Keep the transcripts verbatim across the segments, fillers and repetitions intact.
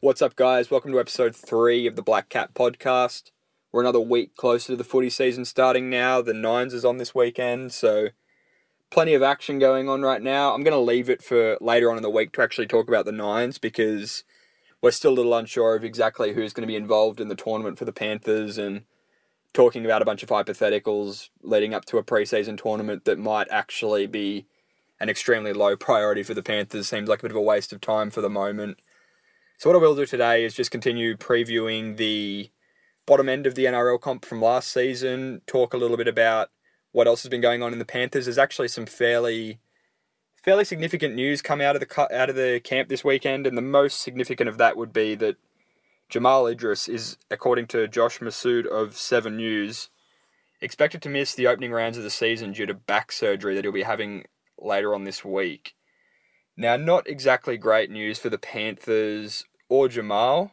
What's up, guys? Welcome to episode three of the Black Cat podcast. We're another week closer to the footy season starting now. The Nines is on this weekend, so plenty of action going on right now. I'm going to leave it for later on in the week to actually talk about the Nines because we're still a little unsure of exactly who's going to be involved in the tournament for the Panthers and talking about a bunch of hypotheticals leading up to a pre-season tournament that might actually be an extremely low priority for the Panthers. Seems like a bit of a waste of time for the moment. So what I will do today is just continue previewing the bottom end of the N R L comp from last season, talk a little bit about what else has been going on in the Panthers. There's actually some fairly fairly significant news come out of the out of the camp this weekend, and the most significant of that would be that Jamal Idris is, according to Josh Masood of Seven News, expected to miss the opening rounds of the season due to back surgery that he'll be having later on this week. Now, not exactly great news for the Panthers or Jamal.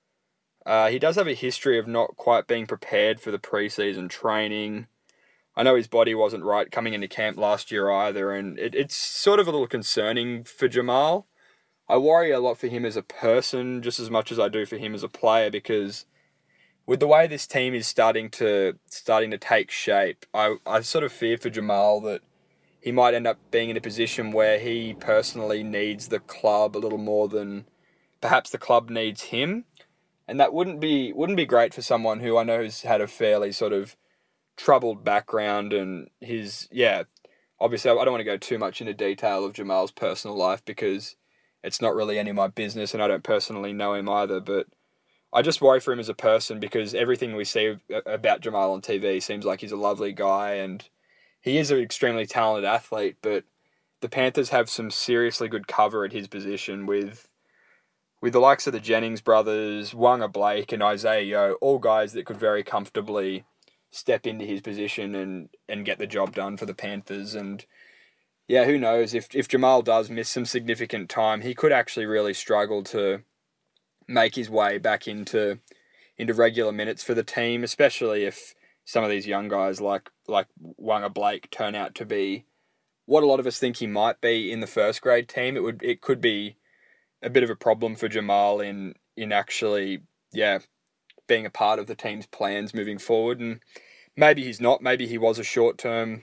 Uh, he does have a history of not quite being prepared for the preseason training. I know his body wasn't right coming into camp last year either, and it, it's sort of a little concerning for Jamal. I worry a lot for him as a person, just as much as I do for him as a player, because with the way this team is starting to starting to take shape, I, I sort of fear for Jamal that he might end up being in a position where he personally needs the club a little more than perhaps the club needs him. And that wouldn't be wouldn't be great for someone who I know has had a fairly sort of troubled background, and his, yeah, obviously I don't want to go too much into detail of Jamal's personal life because it's not really any of my business and I don't personally know him either, but I just worry for him as a person because everything we see about Jamal on T V seems like he's a lovely guy and he is an extremely talented athlete, but the Panthers have some seriously good cover at his position with with the likes of the Jennings brothers, Wanga Blake and Isaiah Yeo, all guys that could very comfortably step into his position and, and get the job done for the Panthers. And yeah, who knows, if if Jamal does miss some significant time, he could actually really struggle to make his way back into into regular minutes for the team, especially if some of these young guys like like Wanga Blake turn out to be what a lot of us think he might be in the first grade team. It would it could be a bit of a problem for Jamal in in actually yeah being a part of the team's plans moving forward. And maybe he's not. Maybe he was a short term.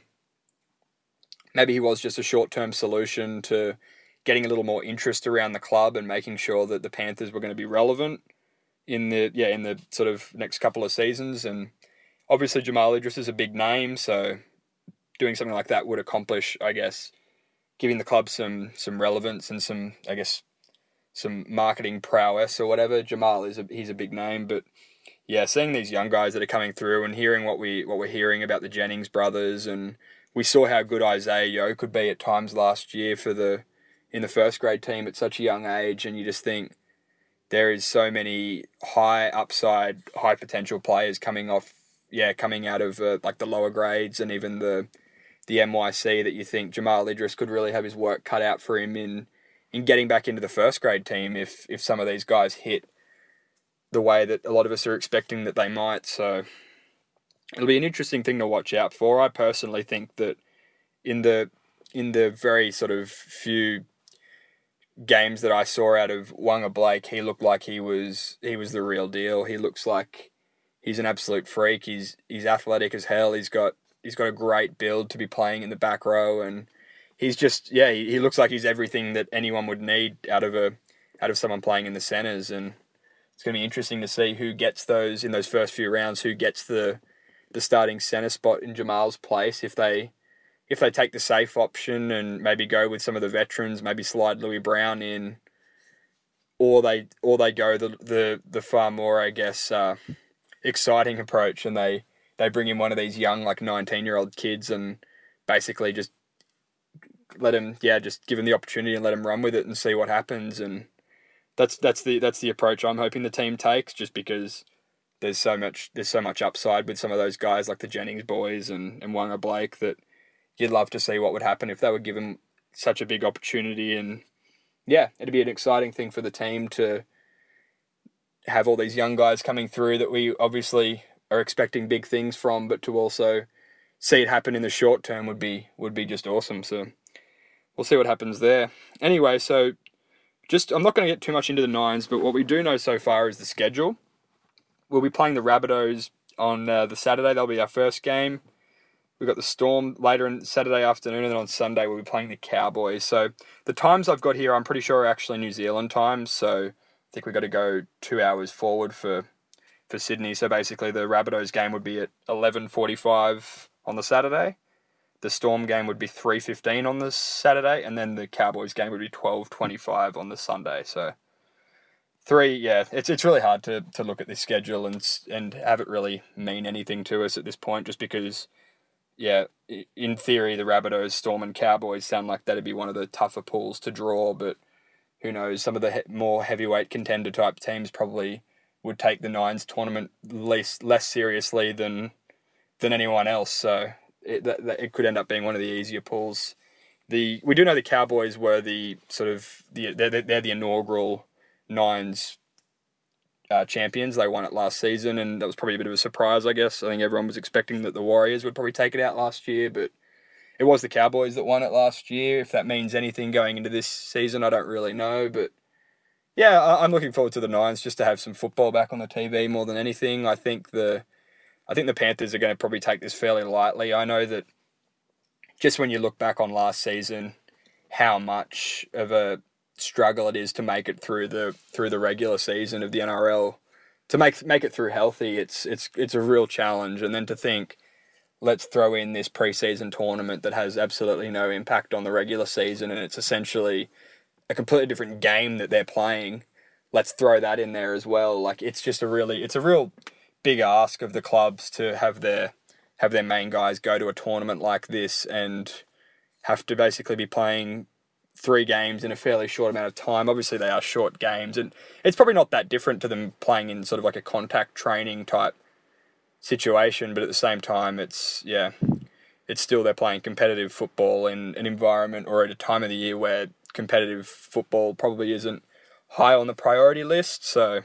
Maybe he was just a short term solution to getting a little more interest around the club and making sure that the Panthers were going to be relevant in the yeah in the sort of next couple of seasons. And obviously, Jamal Idris is a big name, so doing something like that would accomplish, I guess, giving the club some some relevance and some, I guess, some marketing prowess or whatever. Jamal is a he's a big name, but yeah, seeing these young guys that are coming through and hearing what we what we're hearing about the Jennings brothers, and we saw how good Isaiah Yeo could be at times last year for the in the first grade team at such a young age, and you just think there is so many high upside, high potential players coming off. Yeah, coming out of uh, like the lower grades and even the the M Y C that you think Jamal Idris could really have his work cut out for him in in getting back into the first grade team if if some of these guys hit the way that a lot of us are expecting that they might. So it'll be an interesting thing to watch out for. I personally think that in the in the very sort of few games that I saw out of Wanga Blake, he looked like he was he was the real deal. He looks like he's an absolute freak. He's he's athletic as hell. He's got he's got a great build to be playing in the back row, and he's just yeah. He, he looks like he's everything that anyone would need out of a out of someone playing in the centers. And it's going to be interesting to see who gets those in those first few rounds. Who gets the the starting center spot in Jamal's place if they if they take the safe option and maybe go with some of the veterans, maybe slide Louis Brown in, or they or they go the the the far more, I guess, Uh, exciting approach and they, they bring in one of these young like nineteen year old kids and basically just let him yeah just give him the opportunity and let him run with it and see what happens. And that's that's the that's the approach I'm hoping the team takes, just because there's so much there's so much upside with some of those guys like the Jennings boys and, and Wanga Blake that you'd love to see what would happen if they were given such a big opportunity. And yeah, it'd be an exciting thing for the team to have all these young guys coming through that we obviously are expecting big things from, but to also see it happen in the short term would be would be just awesome. So we'll see what happens there. Anyway, so just I'm not going to get too much into the Nines, but what we do know so far is the schedule. We'll be playing the Rabbitohs on uh, the Saturday. That'll be our first game. We've got the Storm later in Saturday afternoon, and then on Sunday we'll be playing the Cowboys. So the times I've got here, I'm pretty sure are actually New Zealand times. So I think we've got to go two hours forward for for Sydney. So basically the Rabbitohs game would be at eleven forty-five on the Saturday. The Storm game would be three fifteen on the Saturday, and then the Cowboys game would be twelve twenty-five on the Sunday. So three, yeah, it's it's really hard to, to look at this schedule and and have it really mean anything to us at this point, just because, yeah, in theory, the Rabbitohs, Storm, and Cowboys sound like that'd be one of the tougher pools to draw, but who knows? Some of the he- more heavyweight contender type teams probably would take the Nines tournament less less seriously than than anyone else. So it that, that, it could end up being one of the easier pools. The we do know the Cowboys were the sort of the they're they're the inaugural Nines uh, champions. They won it last season, and that was probably a bit of a surprise, I guess. I think everyone was expecting that the Warriors would probably take it out last year, but it was the Cowboys that won it last year. If that means anything going into this season, I don't really know, but yeah, I'm looking forward to the Nines just to have some football back on the T V more than anything. I think the I think the Panthers are going to probably take this fairly lightly. I know that just when you look back on last season, how much of a struggle it is to make it through the through the regular season of the N R L, to make make it through healthy. It's it's it's a real challenge, and then to think, let's throw in this preseason tournament that has absolutely no impact on the regular season, and it's essentially a completely different game that they're playing. Let's throw that in there as well. Like, it's just a really, it's a real big ask of the clubs to have their have their main guys go to a tournament like this and have to basically be playing three games in a fairly short amount of time. Obviously, they are short games, and it's probably not that different to them playing in sort of like a contact training type situation, but at the same time, it's, yeah, it's still they're playing competitive football in an environment or at a time of the year where competitive football probably isn't high on the priority list. So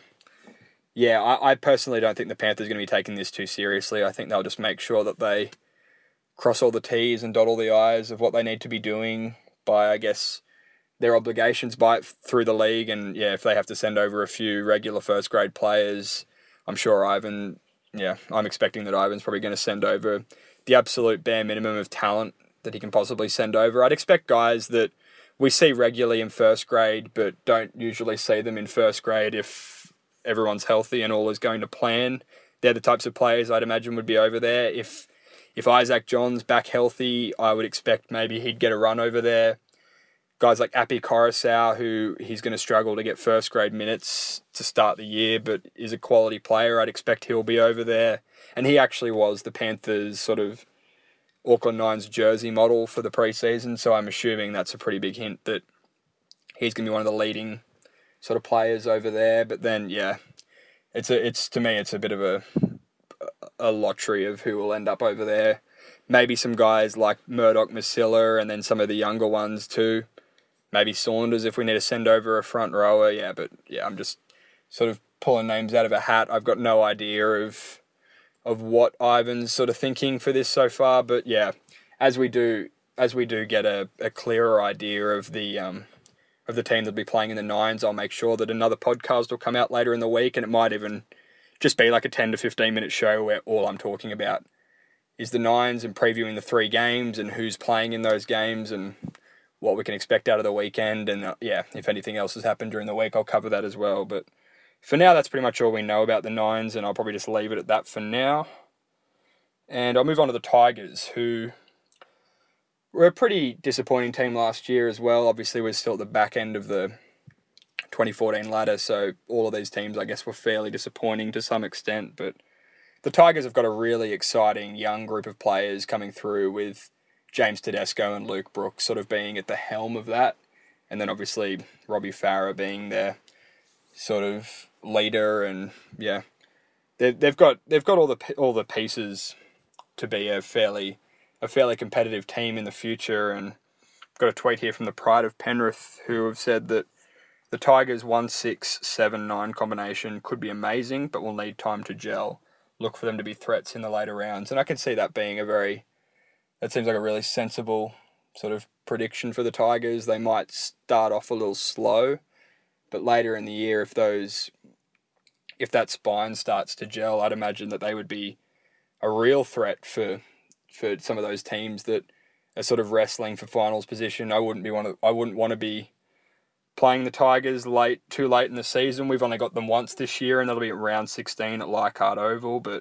yeah, I, I personally don't think the Panthers are going to be taking this too seriously. I think they'll just make sure that they cross all the T's and dot all the I's of what they need to be doing by, I guess, their obligations by through the league. And yeah, if they have to send over a few regular first grade players, I'm sure Ivan, yeah, I'm expecting that Ivan's probably going to send over the absolute bare minimum of talent that he can possibly send over. I'd expect guys that we see regularly in first grade, but don't usually see them in first grade if everyone's healthy and all is going to plan. They're the types of players I'd imagine would be over there. If if Isaac John's back healthy, I would expect maybe he'd get a run over there. Guys like Api Coruscant, who he's going to struggle to get first grade minutes to start the year, but is a quality player, I'd expect he'll be over there. And he actually was the Panthers' sort of Auckland Nines jersey model for the preseason, so I'm assuming that's a pretty big hint that he's going to be one of the leading sort of players over there. But then, yeah, it's a, it's to me, it's a bit of a a lottery of who will end up over there. Maybe some guys like Murdoch Masilla, and then some of the younger ones too. Maybe Saunders if we need to send over a front rower. Yeah, but yeah, I'm just sort of pulling names out of a hat. I've got no idea of of what Ivan's sort of thinking for this so far. But yeah, as we do as we do get a, a clearer idea of the um of the team that'll be playing in the Nines, I'll make sure that another podcast will come out later in the week, and it might even just be like a ten to fifteen minute show where all I'm talking about is the Nines and previewing the three games and who's playing in those games and what we can expect out of the weekend. And uh, yeah, if anything else has happened during the week, I'll cover that as well. But for now, that's pretty much all we know about the Nines, and I'll probably just leave it at that for now. And I'll move on to the Tigers, who were a pretty disappointing team last year as well. Obviously, we're still at the back end of the twenty fourteen ladder, so all of these teams, I guess, were fairly disappointing to some extent. But the Tigers have got a really exciting young group of players coming through, with James Tedesco and Luke Brooks sort of being at the helm of that. And then obviously Robbie Farah being their sort of leader, and yeah, they've they've got they've got all the all the pieces to be a fairly a fairly competitive team in the future. And I've got a tweet here from the Pride of Penrith, who have said that the Tigers one six seven nine combination could be amazing, but will need time to gel. Look for them to be threats in the later rounds, and I can see that being a very that seems like a really sensible sort of prediction for the Tigers. They might start off a little slow, But later in the year, if those, if that spine starts to gel, I'd imagine that they would be a real threat for for some of those teams that are sort of wrestling for finals position. I wouldn't be one of, I wouldn't want to be playing the Tigers late, too late in the season. We've only got them once this year, and that'll be at round sixteen at Leichhardt Oval. But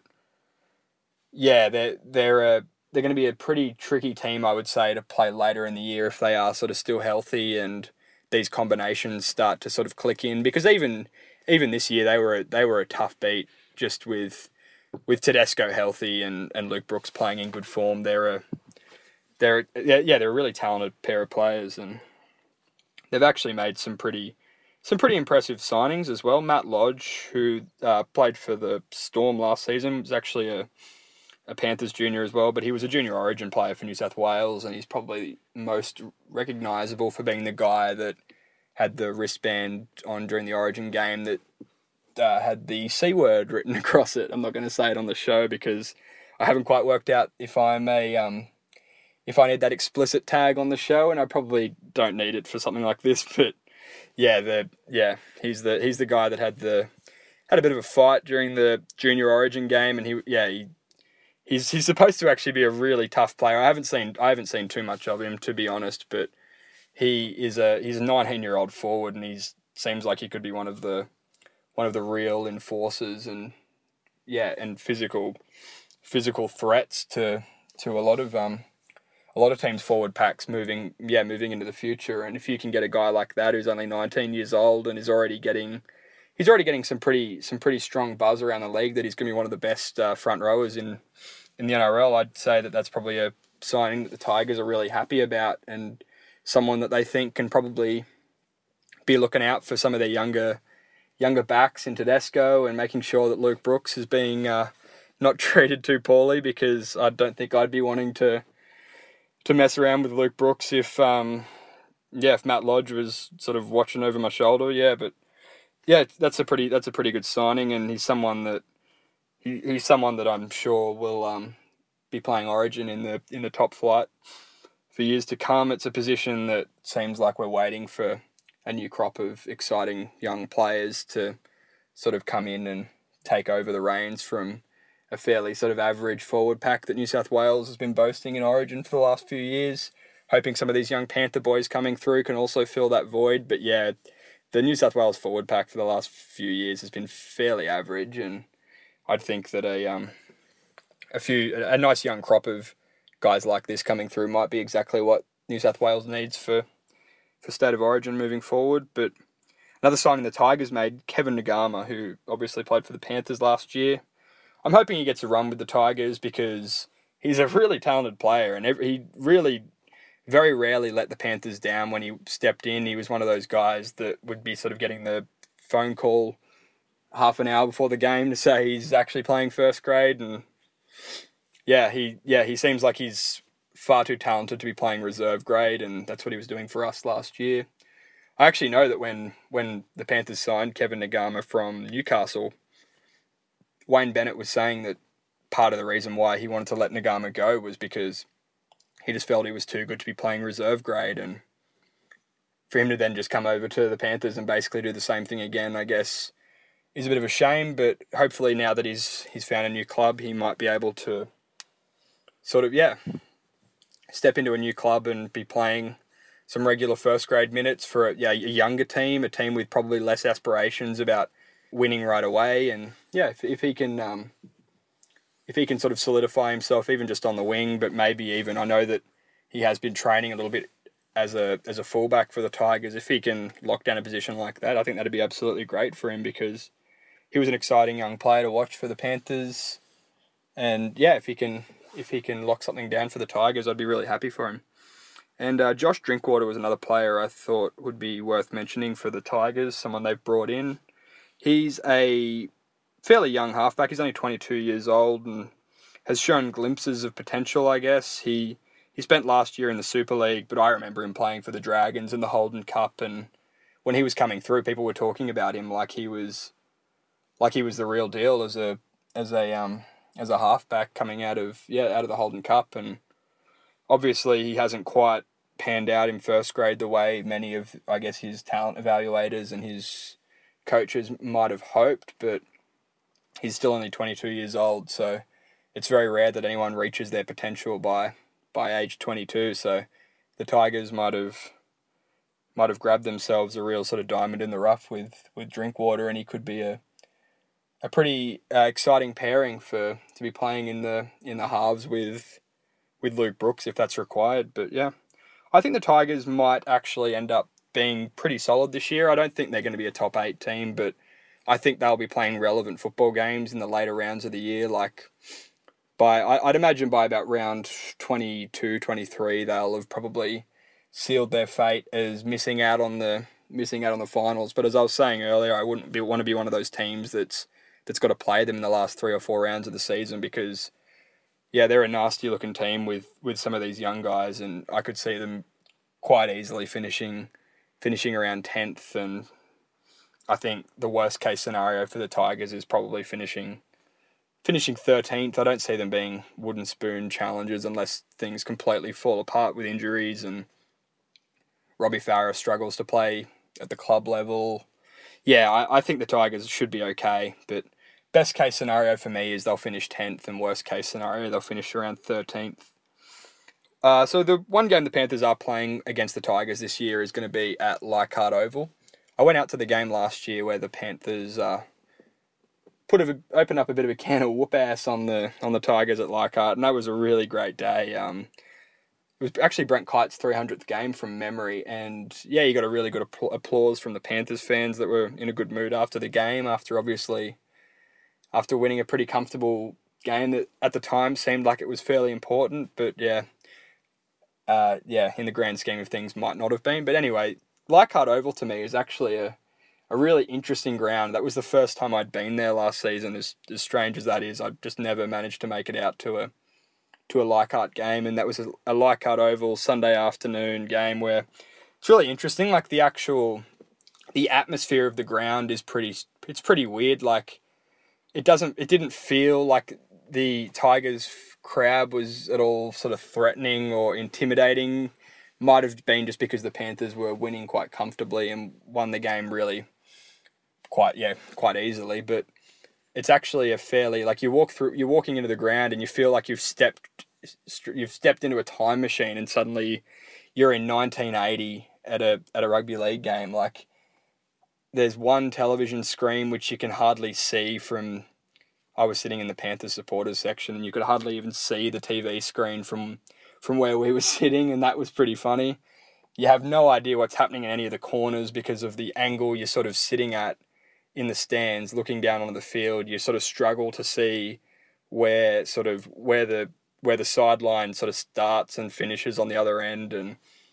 yeah, they're they're a, they're going to be a pretty tricky team, I would say, to play later in the year if they are sort of still healthy and these combinations start to sort of click in. Because even even this year, they were a, they were a tough beat just with with Tedesco healthy and, and Luke Brooks playing in good form. They're a they're yeah yeah they're a really talented pair of players, and they've actually made some pretty some pretty impressive signings as well. Matt Lodge, who uh, played for the Storm last season, was actually a a Panthers junior as well, but he was a junior origin player for New South Wales, and he's probably most recognisable for being the guy that had the wristband on during the origin game that uh, had the C word written across it. I'm not going to say it on the show because I haven't quite worked out if I'm a um, if I need that explicit tag on the show, and I probably don't need it for something like this. But yeah, the yeah he's the he's the guy that had the had a bit of a fight during the junior origin game, and he yeah he. He's he's supposed to actually be a really tough player. I haven't seen I haven't seen too much of him, to be honest, but he is a he's a nineteen year old forward, and he's seems like he could be one of the one of the real enforcers and yeah and physical physical threats to to a lot of um a lot of teams' forward packs moving yeah moving into the future. And if you can get a guy like that who's only nineteen years old and is already getting he's already getting some pretty some pretty strong buzz around the league that he's going to be one of the best uh, front rowers in in the N R L, I'd say that that's probably a signing that the Tigers are really happy about, and someone that they think can probably be looking out for some of their younger younger backs in Tedesco and making sure that Luke Brooks is being uh, not treated too poorly, because I don't think I'd be wanting to to mess around with Luke Brooks if um yeah if Matt Lodge was sort of watching over my shoulder. Yeah, but yeah, that's a pretty that's a pretty good signing, and he's someone that he, he's someone that I'm sure will um be playing Origin in the in the top flight for years to come. It's a position that seems like we're waiting for a new crop of exciting young players to sort of come in and take over the reins from a fairly sort of average forward pack that New South Wales has been boasting in Origin for the last few years. Hoping some of these young Panther boys coming through can also fill that void. But yeah, the New South Wales forward pack for the last few years has been fairly average, and I'd think that a um a few a nice young crop of guys like this coming through might be exactly what New South Wales needs for for State of Origin moving forward. But another signing the Tigers made, Kevin Nagama, who obviously played for the Panthers last year. I'm hoping he gets a run with the Tigers because he's a really talented player, and every, he really very rarely let the Panthers down when he stepped in. He was one of those guys that would be sort of getting the phone call half an hour before the game to say he's actually playing first grade, and yeah, he yeah he seems like he's far too talented to be playing reserve grade, and that's what he was doing for us last year. I actually know that when when the Panthers signed Kevin Nagama from Newcastle, Wayne Bennett was saying that part of the reason why he wanted to let Nagama go was because he just felt he was too good to be playing reserve grade, and for him to then just come over to the Panthers and basically do the same thing again, I guess, is a bit of a shame. But hopefully now that he's he's found a new club, he might be able to sort of, yeah, step into a new club and be playing some regular first grade minutes for a, yeah, a younger team, a team with probably less aspirations about winning right away. And yeah, if, if he can... Um, If he can sort of solidify himself, even just on the wing, but maybe even, I know that he has been training a little bit as a as a fullback for the Tigers. If he can lock down a position like that, I think that'd be absolutely great for him, because he was an exciting young player to watch for the Panthers. And yeah, if he can if he can lock something down for the Tigers, I'd be really happy for him. And uh, Josh Drinkwater was another player I thought would be worth mentioning for the Tigers, someone they've brought in. He's a fairly young halfback. He's only twenty-two years old and has shown glimpses of potential, I guess. He he spent last year in the Super League, but I remember him playing for the Dragons in the Holden Cup, and when he was coming through, people were talking about him like he was like he was the real deal as a as a um as a halfback coming out of yeah out of the Holden Cup. And obviously he hasn't quite panned out in first grade the way many of, I guess, his talent evaluators and his coaches might have hoped, but he's still only twenty-two years old, so it's very rare that anyone reaches their potential by by age twenty-two. So the Tigers might have might have grabbed themselves a real sort of diamond in the rough with, with Drinkwater, and he could be a a pretty uh, exciting pairing for to be playing in the in the halves with with Luke Brooks if that's required. But yeah, I think the Tigers might actually end up being pretty solid this year. I don't think they're going to be a top eight team, but I think they'll be playing relevant football games in the later rounds of the year. Like by I'd imagine by about round twenty-two, twenty-three, they'll have probably sealed their fate as missing out on the missing out on the finals. But as I was saying earlier, I wouldn't be, want to be one of those teams that's that's got to play them in the last three or four rounds of the season because, yeah, they're a nasty looking team with, with some of these young guys, and I could see them quite easily finishing finishing around tenth. And I think the worst case scenario for the Tigers is probably finishing finishing thirteenth. I don't see them being wooden spoon challengers unless things completely fall apart with injuries and Robbie Farah struggles to play at the club level. Yeah, I, I think the Tigers should be okay, but best case scenario for me is they'll finish tenth, and worst case scenario they'll finish around thirteenth. Uh, so the one game the Panthers are playing against the Tigers this year is going to be at Leichhardt Oval. I went out to the game last year where the Panthers uh, put a, opened up a bit of a can of whoop ass on the on the Tigers at Leichhardt, and that was a really great day. Um, it was actually Brent Kite's three hundredth game from memory, and yeah, you got a really good apl- applause from the Panthers fans that were in a good mood after the game, after obviously after winning a pretty comfortable game that at the time seemed like it was fairly important, but yeah, uh, yeah, in the grand scheme of things might not have been. But anyway, Leichhardt Oval to me is actually a, a really interesting ground. That was the first time I'd been there last season, as, as strange as that is. I just never managed to make it out to a to a Leichhardt game, and that was a, a Leichhardt Oval Sunday afternoon game where it's really interesting. Like the actual, the atmosphere of the ground is pretty, it's pretty weird. Like it doesn't, it didn't feel like the Tigers crowd was at all sort of threatening or intimidating. Might have been just because the Panthers were winning quite comfortably and won the game really quite, yeah, quite easily. But it's actually a fairly, like you walk through, you're walking into the ground and you feel like you've stepped, you've stepped into a time machine and suddenly you're in nineteen eighty at a at a rugby league game. Like there's one television screen which you can hardly see from. I was sitting in the Panthers supporters section and you could hardly even see the T V screen from from where we were sitting, and that was pretty funny. You have no idea what's happening in any of the corners because of the angle you're sort of sitting at in the stands, looking down onto the field. You sort of struggle to see where sort of where the where the sideline sort of starts and finishes on the other end, and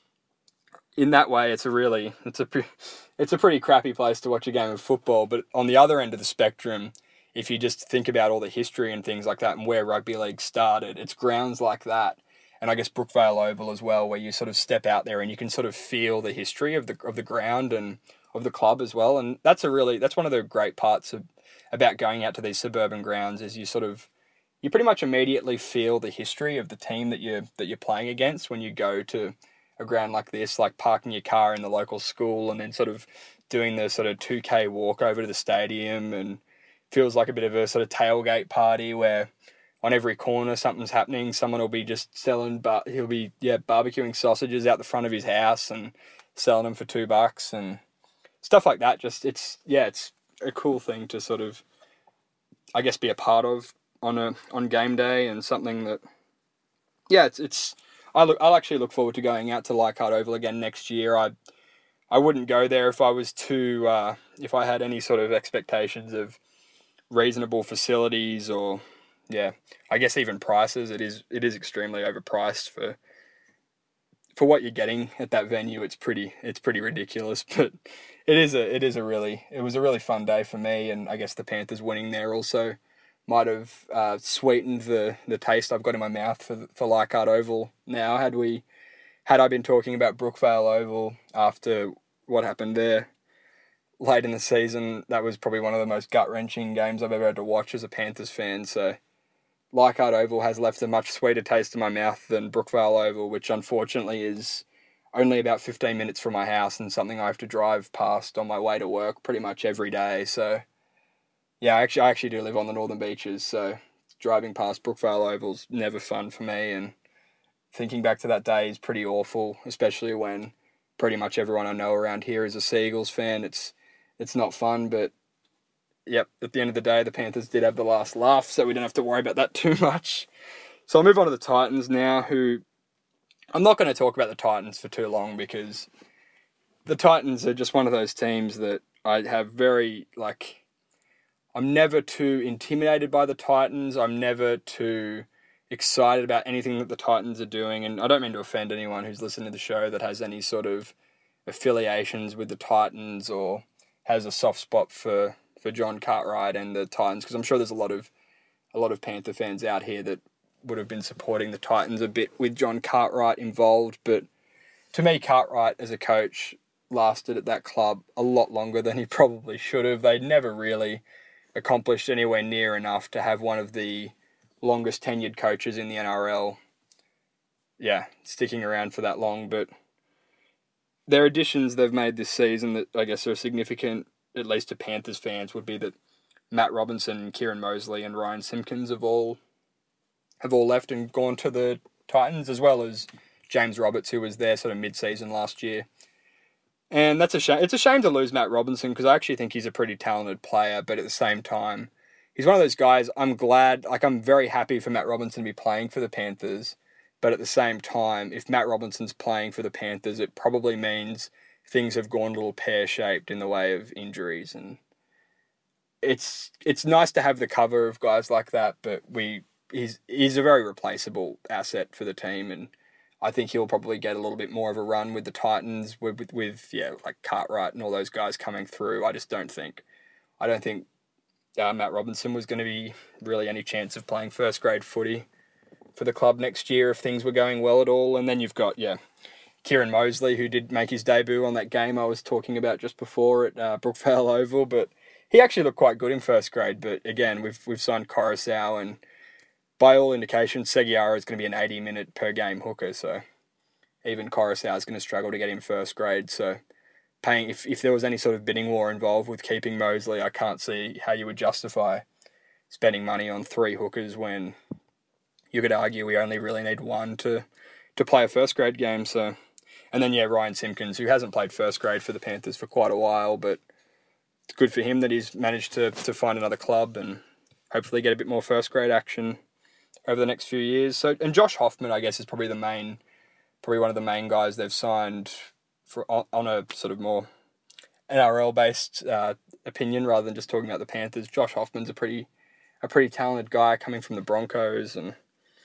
in that way, it's a really it's a pre, it's a pretty crappy place to watch a game of football. But on the other end of the spectrum, if you just think about all the history and things like that and where rugby league started, it's grounds like that. And I guess Brookvale Oval as well, where you sort of step out there and you can sort of feel the history of the of the ground and of the club as well. And that's a really that's one of the great parts of about going out to these suburban grounds is you sort of you pretty much immediately feel the history of the team that you that you're playing against when you go to a ground like this, like parking your car in the local school and then sort of doing the sort of two K walk over to the stadium, and feels like a bit of a sort of tailgate party where on every corner something's happening. Someone will be just selling, but he'll be yeah barbecuing sausages out the front of his house and selling them for two bucks and stuff like that. Just it's yeah, it's a cool thing to sort of, I guess, be a part of on a on game day, and something that yeah, it's it's I look I'll actually look forward to going out to Leichhardt Oval again next year. I I wouldn't go there if I was too uh, if I had any sort of expectations of reasonable facilities or yeah, I guess even prices. It is it is extremely overpriced for for what you're getting at that venue. It's pretty it's pretty ridiculous, but it is a it is a really it was a really fun day for me, and I guess the Panthers winning there also might have uh, sweetened the, the taste I've got in my mouth for for Leichhardt Oval. Now, had we had I been talking about Brookvale Oval after what happened there late in the season, that was probably one of the most gut-wrenching games I've ever had to watch as a Panthers fan. So Leichhardt Oval has left a much sweeter taste in my mouth than Brookvale Oval, which unfortunately is only about fifteen minutes from my house and something I have to drive past on my way to work pretty much every day. So, yeah, actually, I actually do live on the Northern Beaches, so driving past Brookvale Oval's never fun for me, and thinking back to that day is pretty awful, especially when pretty much everyone I know around here is a Seagulls fan. It's it's not fun, but yep, at the end of the day, the Panthers did have the last laugh, so we don't have to worry about that too much. So I'll move on to the Titans now, who I'm not going to talk about the Titans for too long because the Titans are just one of those teams that I have very, like, I'm never too intimidated by the Titans. I'm never too excited about anything that the Titans are doing. And I don't mean to offend anyone who's listening to the show that has any sort of affiliations with the Titans or has a soft spot for, for John Cartwright and the Titans, because I'm sure there's a lot of a lot of Panther fans out here that would have been supporting the Titans a bit with John Cartwright involved. But to me, Cartwright as a coach lasted at that club a lot longer than he probably should have. They'd never really accomplished anywhere near enough to have one of the longest tenured coaches in the N R L, yeah, sticking around for that long. But their additions they've made this season that I guess are significant, at least to Panthers fans, would be that Matt Robinson, Kieran Mosley and Ryan Simpkins have all have all left and gone to the Titans, as well as James Roberts, who was there sort of mid-season last year. And that's a shame. It's a shame to lose Matt Robinson because I actually think he's a pretty talented player, but at the same time, he's one of those guys, I'm glad, like I'm very happy for Matt Robinson to be playing for the Panthers, but at the same time, if Matt Robinson's playing for the Panthers, it probably means things have gone a little pear-shaped in the way of injuries. And it's it's nice to have the cover of guys like that, but we he's he's a very replaceable asset for the team, and I think he'll probably get a little bit more of a run with the Titans, with, with, with yeah, like Cartwright and all those guys coming through. I just don't think, I don't think uh, Matt Robinson was going to be really any chance of playing first grade footy for the club next year if things were going well at all. And then you've got, yeah, Kieran Mosley, who did make his debut on that game I was talking about just before at uh, Brookvale Oval, but he actually looked quite good in first grade. But again, we've we've signed Coruscant, and by all indications, Seguiara is going to be an eighty minute per game hooker, so even Coruscant is going to struggle to get him first grade. So paying, if, if there was any sort of bidding war involved with keeping Mosley, I can't see how you would justify spending money on three hookers when you could argue we only really need one to, to play a first grade game. So, and then yeah, Ryan Simpkins, who hasn't played first grade for the Panthers for quite a while, but it's good for him that he's managed to, to find another club and hopefully get a bit more first grade action over the next few years. So, and Josh Hoffman, I guess, is probably the main, probably one of the main guys they've signed for on, on a sort of more N R L-based uh, opinion rather than just talking about the Panthers. Josh Hoffman's a pretty, a pretty talented guy coming from the Broncos, and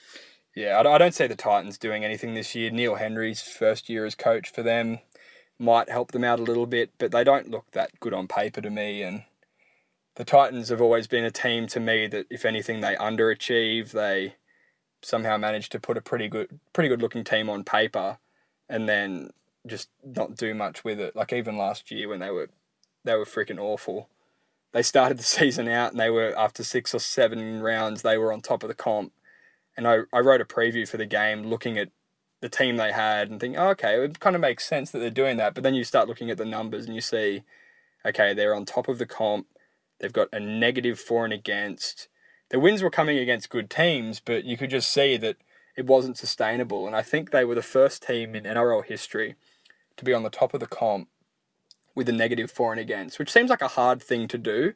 yeah, I, I don't see the Titans doing anything this year. Neil Henry's first year as coach for them might help them out a little bit, but they don't look that good on paper to me, and the Titans have always been a team to me that, if anything, they underachieve. They somehow manage to put a pretty good, pretty good looking team on paper, and then just not do much with it. Like even last year when they were, they were freaking awful. They started the season out and they were, after six or seven rounds, they were on top of the comp. And I, I wrote a preview for the game looking at the team they had and thinking, oh, okay, it kind of makes sense that they're doing that. But then you start looking at the numbers and you see, okay, they're on top of the comp. They've got a negative for and against. The wins were coming against good teams, but you could just see that it wasn't sustainable. And I think they were the first team in N R L history to be on the top of the comp with a negative for and against, which seems like a hard thing to do,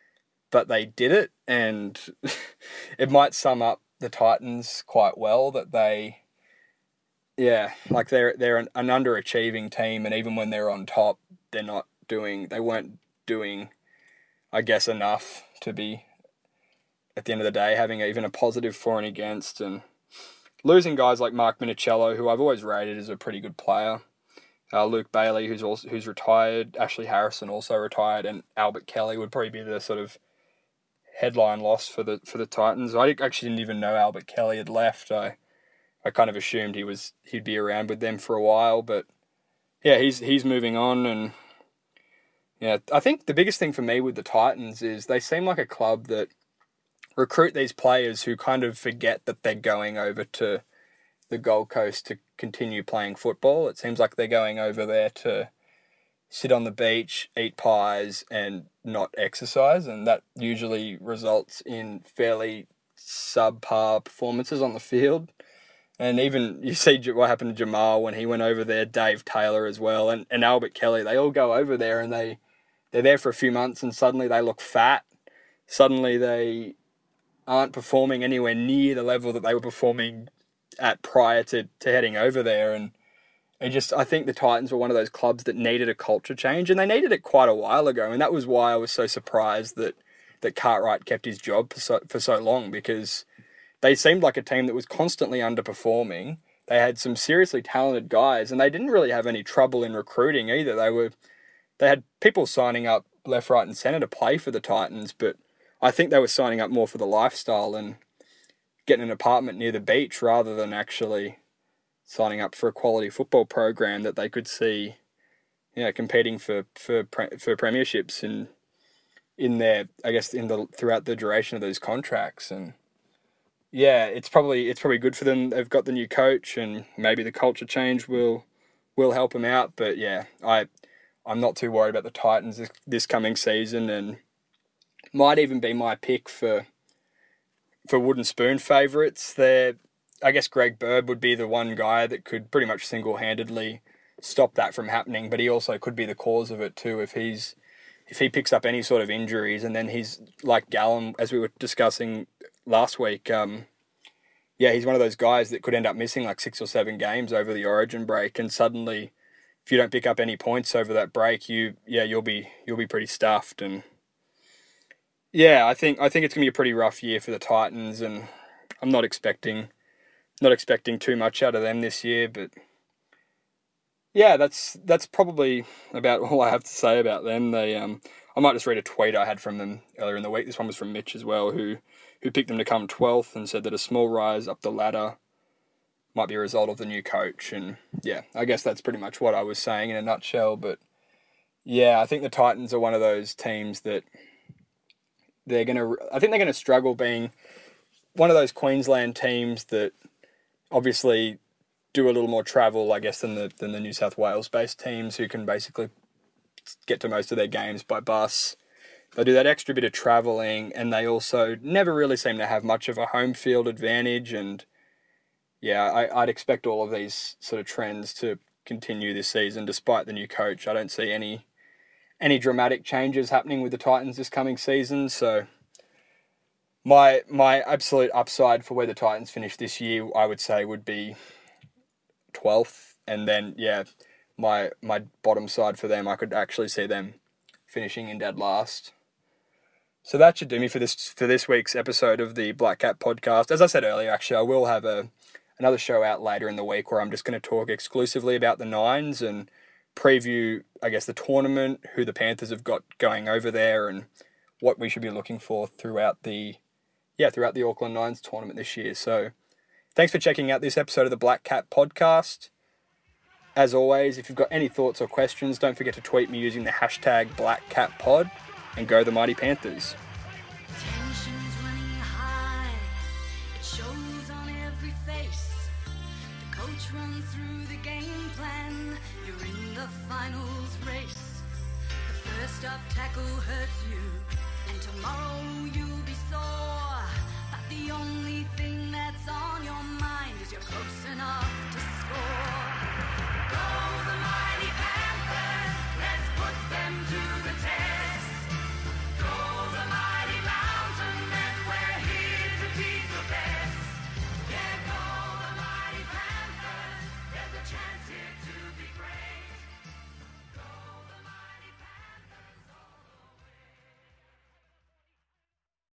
but they did it. And it might sum up the Titans quite well that they, yeah, like they're they're an, an underachieving team. And even when they're on top, they're not doing, they weren't doing, I guess, enough to be, at the end of the day, having even a positive for and against, and losing guys like Mark Minicello, who I've always rated as a pretty good player, uh, Luke Bailey, who's also who's retired, Ashley Harrison also retired, and Albert Kelly would probably be the sort of headline loss for the for the Titans. I actually didn't even know Albert Kelly had left. I I kind of assumed he was he'd be around with them for a while, but yeah, he's he's moving on. And yeah, I think the biggest thing for me with the Titans is they seem like a club that recruit these players who kind of forget that they're going over to the Gold Coast to continue playing football. It seems like they're going over there to sit on the beach, eat pies, and not exercise, and that usually results in fairly subpar performances on the field. And even you see what happened to Jamal when he went over there, Dave Taylor as well, and, and Albert Kelly. They all go over there and they, they're there for a few months and suddenly they look fat. Suddenly they aren't performing anywhere near the level that they were performing at prior to, to heading over there. And it just, I think the Titans were one of those clubs that needed a culture change, and they needed it quite a while ago. And that was why I was so surprised that, that Cartwright kept his job for so, for so long, because they seemed like a team that was constantly underperforming. They had some seriously talented guys, and they didn't really have any trouble in recruiting either. They were, they had people signing up left, right, and centre to play for the Titans, but I think they were signing up more for the lifestyle and getting an apartment near the beach rather than actually signing up for a quality football program that they could see, you know, competing for for for premierships and in their, I guess, in the throughout the duration of those contracts. And yeah, it's probably it's probably good for them. They've got the new coach, and maybe the culture change will will help them out. But yeah, I I'm not too worried about the Titans this, this coming season, and might even be my pick for for wooden spoon favourites. They're, I guess Greg Bird would be the one guy that could pretty much single-handedly stop that from happening, but he also could be the cause of it too if he's if he picks up any sort of injuries, and then he's like Gallen, as we were discussing last week. Um, yeah, he's one of those guys that could end up missing like six or seven games over the Origin break, and suddenly, if you don't pick up any points over that break, you yeah you'll be you'll be pretty stuffed. And yeah, I think I think it's gonna be a pretty rough year for the Titans, and I'm not expecting not expecting too much out of them this year. But yeah, that's that's probably about all I have to say about them. They um I might just read a tweet I had from them earlier in the week. This one was from Mitch as well, who who picked them to come twelfth and said that a small rise up the ladder might be a result of the new coach. And yeah, I guess that's pretty much what I was saying in a nutshell. But yeah, I think the Titans are one of those teams that they're gonna. I think they're gonna struggle being one of those Queensland teams that obviously do a little more travel, I guess, than the than the New South Wales-based teams who can basically get to most of their games by bus. They do that extra bit of travelling, and they also never really seem to have much of a home field advantage. And yeah, I, I'd expect all of these sort of trends to continue this season, despite the new coach. I don't see any any dramatic changes happening with the Titans this coming season. So my my absolute upside for where the Titans finish this year, I would say, would be twelfth, and then yeah, my my bottom side for them, I could actually see them finishing in dead last. So that should do me for this for this week's episode of the Black Cat podcast. As I said earlier, actually, I will have a another show out later in the week where I'm just going to talk exclusively about the Nines and preview, I guess, the tournament, who the Panthers have got going over there, and what we should be looking for throughout the yeah throughout the Auckland Nines tournament this year. So thanks for checking out this episode of the Black Cat podcast. As always, if you've got any thoughts or questions, don't forget to tweet me using the hashtag BlackCatPod, and go the Mighty Panthers. Tension's running high, it shows on every face. The coach runs through the game plan, you're in the finals race. The first up tackle hurts you, and tomorrow you'll be sore. But the only thing that's on your mind is you're close enough to score. Go!